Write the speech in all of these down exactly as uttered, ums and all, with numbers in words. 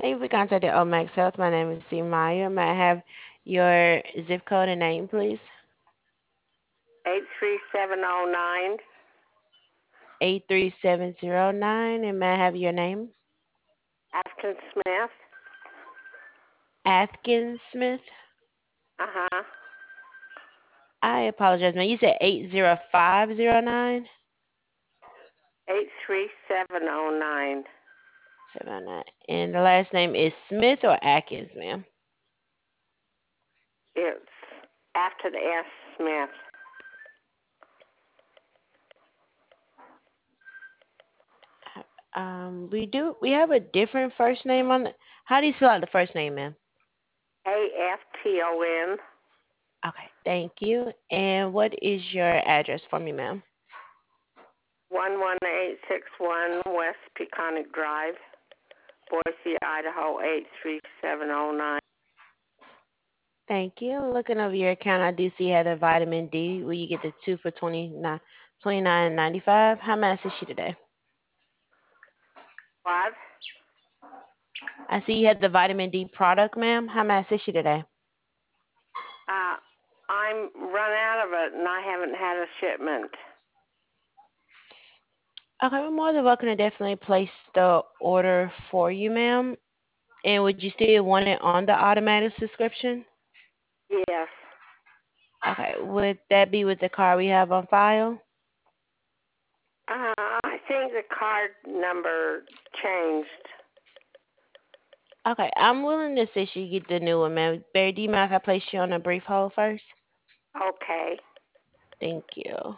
Thank you for contacting Omax Health. My name is C. Maya. May I have your zip code and name, please? eight three seven oh nine. eight three seven zero nine. And may I have your name? Afton Smith. Atkins Smith. Uh-huh. I apologize, man. You said eight zero five zero nine? eight three seven oh nine. seven oh nine. And the last name is Smith or Atkins, ma'am? It's after the S, Smith. Um, we do. We have a different first name on the. How do you spell out the first name, ma'am? A F T O N. Okay, thank you. And what is your address for me, ma'am? one one eight six one West Peconic Drive, Boise, Idaho eight three seven oh nine. Thank you. Looking over your account, I do see you have the vitamin D. Will you get the two for twenty nine twenty nine ninety five? How may I assist you today? What? I see you have the vitamin D product, ma'am. How may I assist you today? Uh, I'm run out of it and I haven't had a shipment. Okay, we're more than welcome to definitely place the order for you, ma'am. And would you still want it on the automatic subscription? Yes. Okay, would that be with the card we have on file? Uh, I think the card number changed. Okay, I'm willing to assist you get the new one, ma'am. Barry, do you mind if I place you on a brief hold first? Okay. Thank you.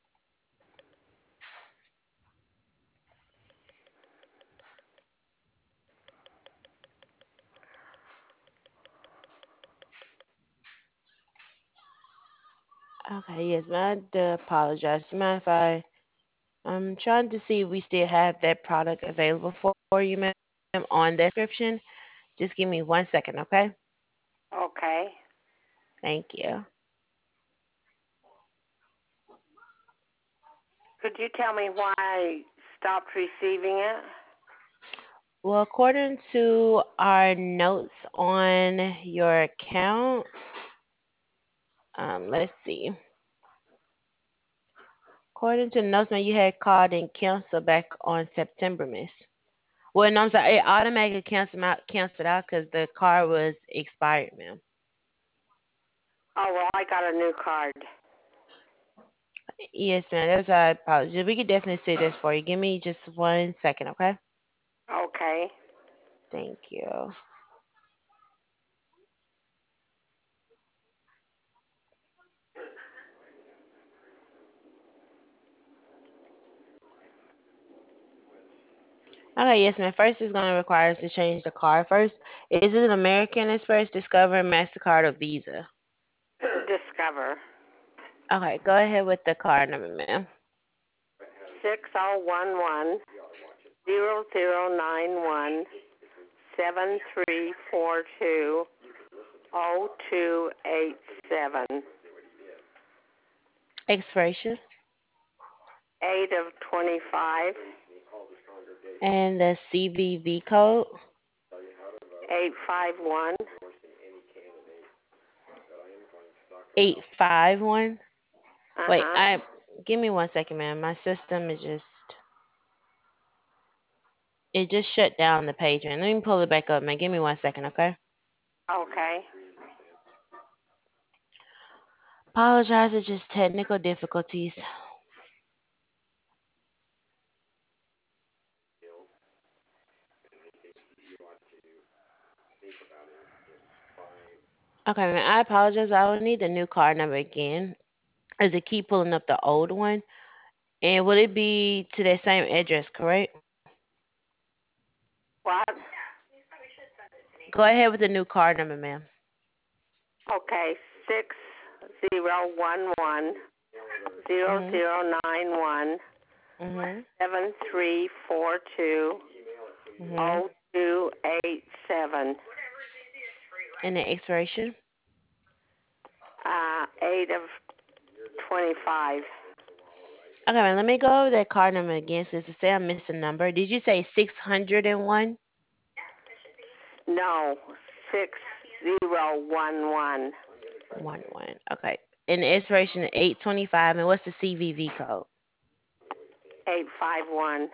Okay, yes, ma'am. I do apologize. Do you mind if I I'm trying to see if we still have that product available for you, ma'am, on the description. Just give me one second, okay? Okay. Thank you. Could you tell me why I stopped receiving it? Well, according to our notes on your account, um, let's see. According to the notes, man, you had called and canceled back on September, miss. Well, no, I'm sorry. It automatically canceled out, canceled out because the card was expired, ma'am. Oh, well, I got a new card. Yes, ma'am. That's our apology. We could definitely see this for you. Give me just one second, okay? Okay. Thank you. Okay, yes, ma'am. First, it's going to require us to change the card first. Is it an American Express, Discover, MasterCard, or Visa? Discover. Okay, go ahead with the card number, ma'am. six oh one one zero zero nine one seven three four two oh two eight seven. Expiration. eight of twenty-five. And the C V V code. eight five one. eight five one. Wait, Uh-huh. I give me one second, ma'am. My system is just it just shut down the page, man. Let me pull it back up, man. Give me one second, okay? Okay. Apologize, it's just technical difficulties. Okay, man. I apologize. I will need the new card number again, as it keep pulling up the old one. And will it be to that same address, correct? What? Go ahead with the new card number, ma'am. Okay. Six zero one one zero Mhm. zero nine one Mhm. seven three four two Mhm. oh two eight seven. And the expiration. Uh, eight of twenty-five. Okay, man. Let me go over that card number again, since it say I missed a number. Did you say six hundred and one? No, six zero one one. One one. Okay. And the expiration is eight twenty five. And what's the C V V code? Eight five one.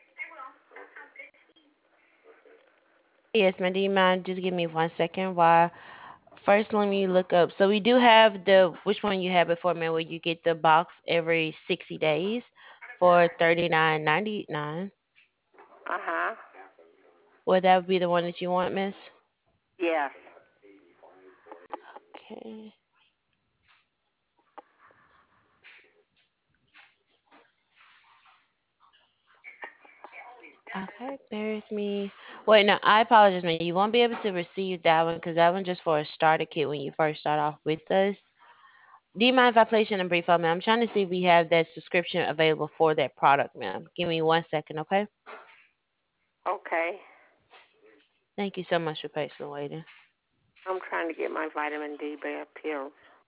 Yes, ma'am. Do you mind just give me one second while first let me look up. So we do have the which one you had before, man, where you get the box every sixty days for thirty nine ninety nine. Uh huh. Would that be the one that you want, miss? Yes. Okay. Okay, bear with me. Wait, no, I apologize, man. You won't be able to receive that one because that one just for a starter kit when you first start off with us. Do you mind if I place you in a brief hold, ma'am? I'm trying to see if we have that subscription available for that product, ma'am. Give me one second, okay? Okay. Thank you so much for patiently waiting. I'm trying to get my vitamin D pills.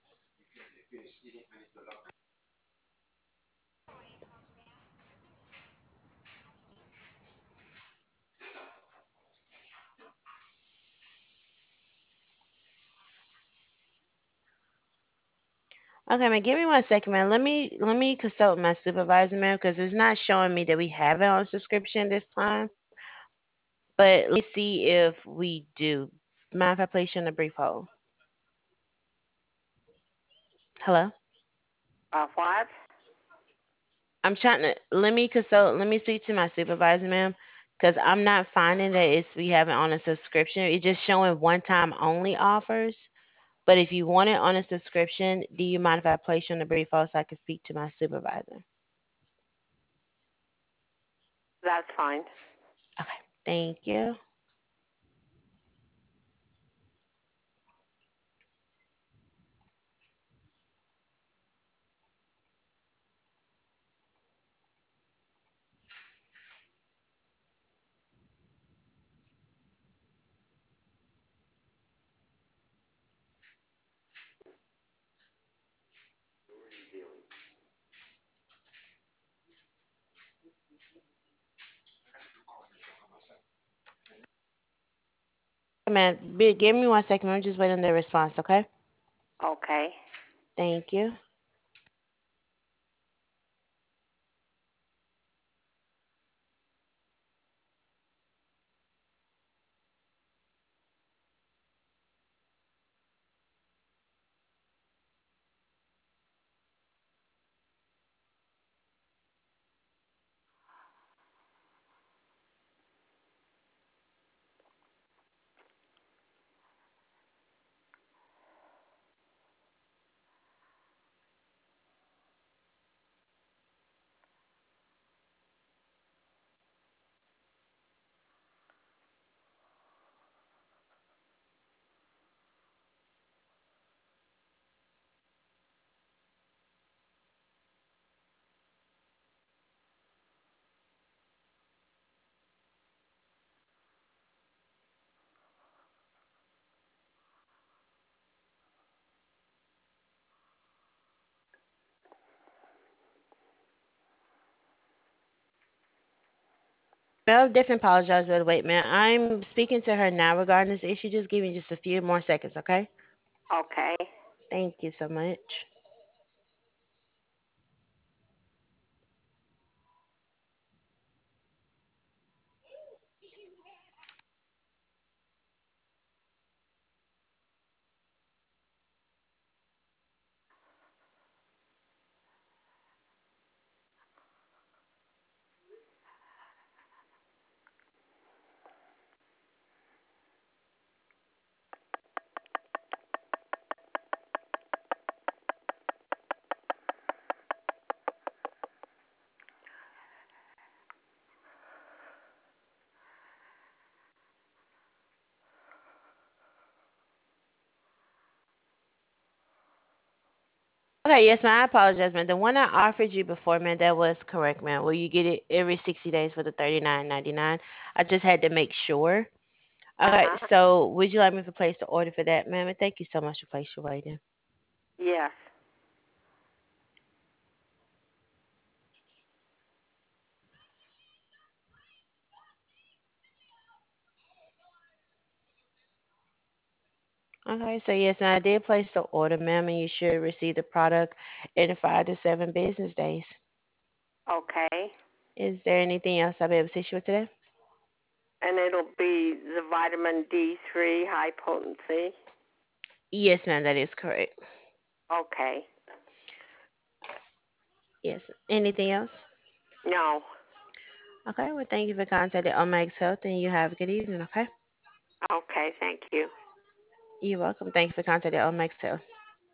Okay, man, give me one second, man. Let me let me consult my supervisor, man, because it's not showing me that we have it on subscription this time. But let me see if we do. Mind if I place you on a brief hold? Hello? Uh, what? I'm trying to let me consult. Let me speak to my supervisor, ma'am, because I'm not finding that it's we have it on a subscription. It's just showing one time only offers. But if you want it on a subscription, do you mind if I place you on a brief hold so I can speak to my supervisor? That's fine. Okay, thank you. Man, be- give me one second. I'm just waiting on the response, okay? Okay. Thank you. I definitely apologize for the wait, man. I'm speaking to her now regarding this issue. Just give me just a few more seconds, okay? Okay. Thank you so much. Okay, yes, man. I apologize, man. The one I offered you before, man, that was correct, man. Where you get it every sixty days for the thirty nine ninety nine. I just had to make sure. Uh Okay, huh. so would you like me to place the order for that, ma'am? And thank you so much for placing your waiting. Yes. Okay, so yes, and I did place the order, ma'am, and you should receive the product in five to seven business days. Okay. Is there anything else I'll be able to assist you with today? And it'll be the vitamin D three high potency. Yes, ma'am, that is correct. Okay. Yes. Anything else? No. Okay, well, thank you for contacting Omax Health, and you have a good evening, okay? Okay, thank you. You're welcome. Thank you for contacting Omax Health.